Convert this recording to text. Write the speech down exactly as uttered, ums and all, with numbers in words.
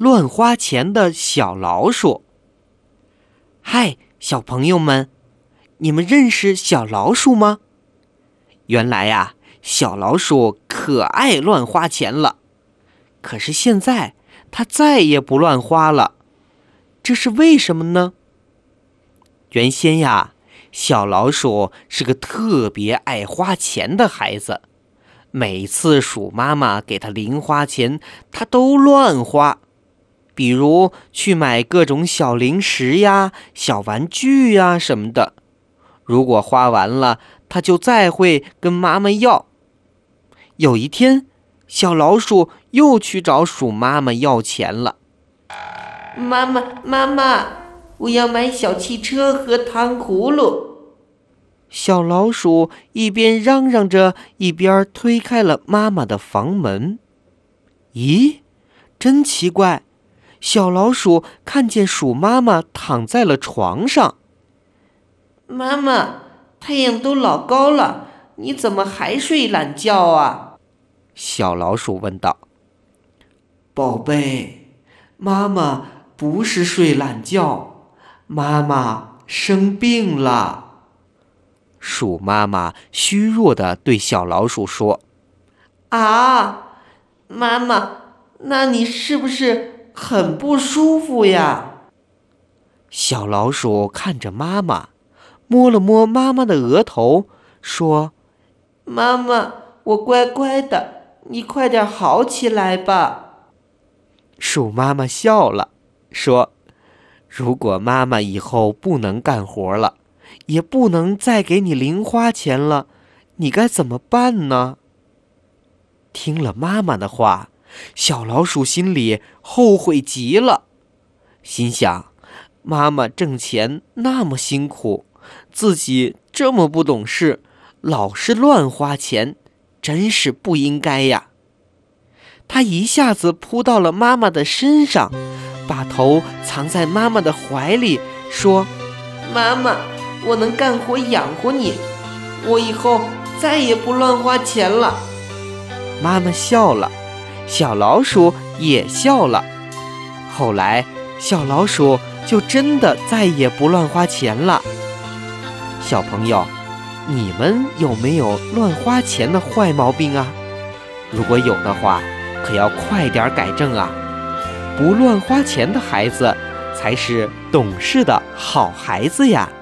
乱花钱的小老鼠。嗨，小朋友们，你们认识小老鼠吗？原来呀，小老鼠可爱乱花钱了，可是现在它再也不乱花了，这是为什么呢？原先呀，小老鼠是个特别爱花钱的孩子，每次鼠妈妈给它零花钱，它都乱花。比如去买各种小零食呀、小玩具呀什么的，如果花完了，它就再会跟妈妈要。有一天，小老鼠又去找鼠妈妈要钱了。 妈妈，妈妈，我要买小汽车和糖葫芦。 小老鼠一边嚷嚷着，一边推开了妈妈的房门。咦，真奇怪，小老鼠看见鼠妈妈躺在了床上。 妈妈，太阳都老高了，你怎么还睡懒觉啊？ 小老鼠问道。宝贝，妈妈不是睡懒觉，妈妈生病了。鼠妈妈虚弱地对小老鼠说。 啊，妈妈，那你是不是很不舒服呀？ 小老鼠看着妈妈，摸了摸妈妈的额头，说： 妈妈，我乖乖的，你快点好起来吧。 鼠妈妈笑了，说：如果妈妈以后不能干活了，也不能再给你零花钱了，你该怎么办呢？听了妈妈的话，小老鼠心里后悔极了，心想：妈妈挣钱那么辛苦，自己这么不懂事，老是乱花钱，真是不应该呀。他一下子扑到了妈妈的身上，把头藏在妈妈的怀里，说： 妈妈，我能干活养活你，我以后再也不乱花钱了。 妈妈笑了，小老鼠也笑了。后来，小老鼠就真的再也不乱花钱了。小朋友，你们有没有乱花钱的坏毛病啊？如果有的话，可要快点改正啊！不乱花钱的孩子才是懂事的好孩子呀。